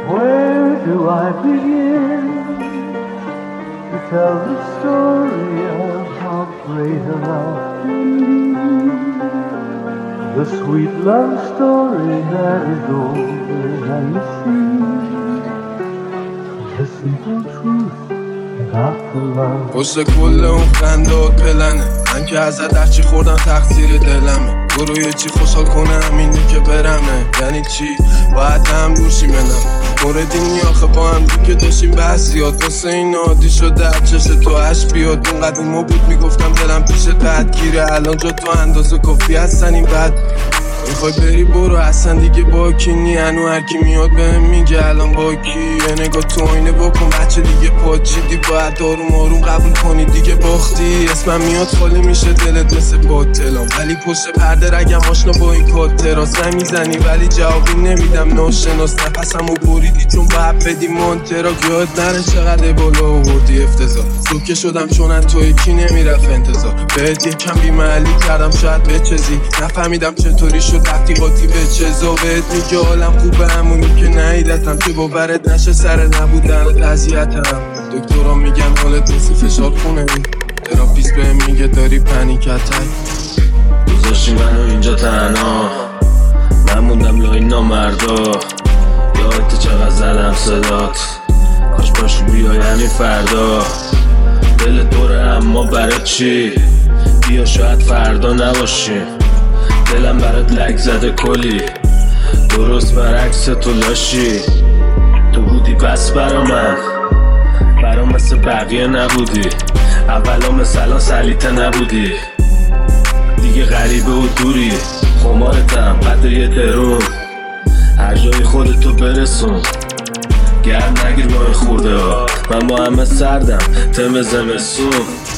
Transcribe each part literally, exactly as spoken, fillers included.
Where do I begin to tell the story of how great a love can be? The sweet love story that is older than the sea. The simple truth about the love. پشت کل اون خنده و پلنه من که ازت هرچی خوردم تقصیر دلمه برو یه چی خوشحال کنم اینی که برمه یعنی چی باید هم دوشی منم موردی نیاخه با هم دی که داشتیم بحثیات واسه این عادی شد در چش تو عش بیاد اون قدیما بود میگفتم دلم پیش قد گیره الان جا تو اندازه کافی هستن این بد میخوای بری برو اصلا دیگه با کی نی هنو هرکی میاد بهم میگه الان با کی یه نگاه تو آینه بکن بچه دیگه پاچیدی باید آروم آروم قبول کنی دیگه باختی اسمم میاد خالی میشه دلت مثل باطلام ولی پشت پرده رگم آشنا با این کاتراس نمیزنی ولی جوابی نمیدم ناشناس نفسمو بریدی چون باید بدی مانترا یاد نره چقدر بالا آوردی افتضاح سوکه شدم چون از تو یکی نمیرفت انتظار بهت یکم بیمحلی کردم شاید بچزی نفهمیدم چطوری شد رفتی قاطی به چزا بهت میگه حالم خوبه همونی که نهیدتم که باورت نشه سر نبودن قضیتم دکترام میگن حالت نیستی فشار خونه می تراپیست بهم میگه داری پنیک اتک گذاشتی منو اینجا تنها من موندم لای نامردا یادت چقدر زدم صدات کاش باشی بیای همین فردا دل دوره اما برای چی بیا شاید فردا نباشیم دلم برات لک زده کلی درست برعکس تو لاشی تو بودی بس برا من برا مثل بقیه نبودی اولا مثل الان سلیته نبودی دیگه غریبه و دوری خمارتم قدر یه درون هر جای خودتو برسون گرم نگیر با این خورده ها من با همه سردم تم زمستون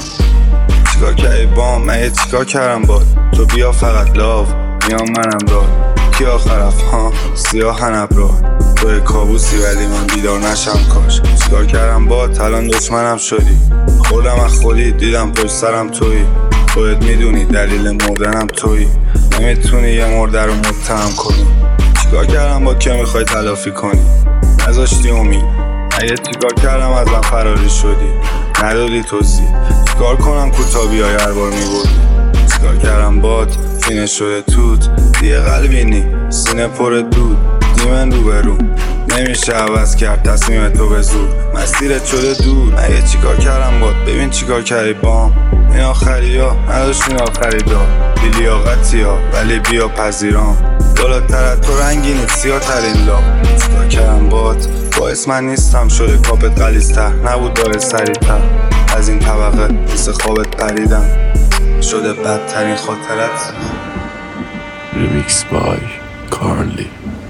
چیکار کردی بام من یه چیکار کردم باد تو بیا فقط لاو میام منم داد کی آخرف ها سیاه هنبرا توی کابوسی ولی من بیدار نشم کاش چیکار کردم باد الان دشمنم شدی خوردم از خولی دیدم پشت سرم توی خودت میدونی دلیل مردنم توی نمیتونی یه مرده رو متهم کنی چیکار کردم با که میخوای تلافی کنی نذاشتی امید اگه چیکار کردم از من فراری شدی ندادی توضیح چیکار کنم کوتابی های هر بار میبودی چیکار کردم باد سینه شده توت دیگه قلبی نی سینه پر دود دیمن رو به رو نمیشه عوض کرد تصمیم تو به زور مسیرت شده دور اگه چیکار کردم باد ببین چیکار کردی بام این آخری ها نداشتین آخری دا بی لیاقتی ها ولی بیا پذیرام دلاتر از تو رنگینی سیاه ترین لا چیکار کردم باد باعث من نیستم شده کاپت غلیظ‌تر نبود داره سریع‌تر از این طبقه مثل خوابت پریدم شده بدترین خاطرت Remix by Carly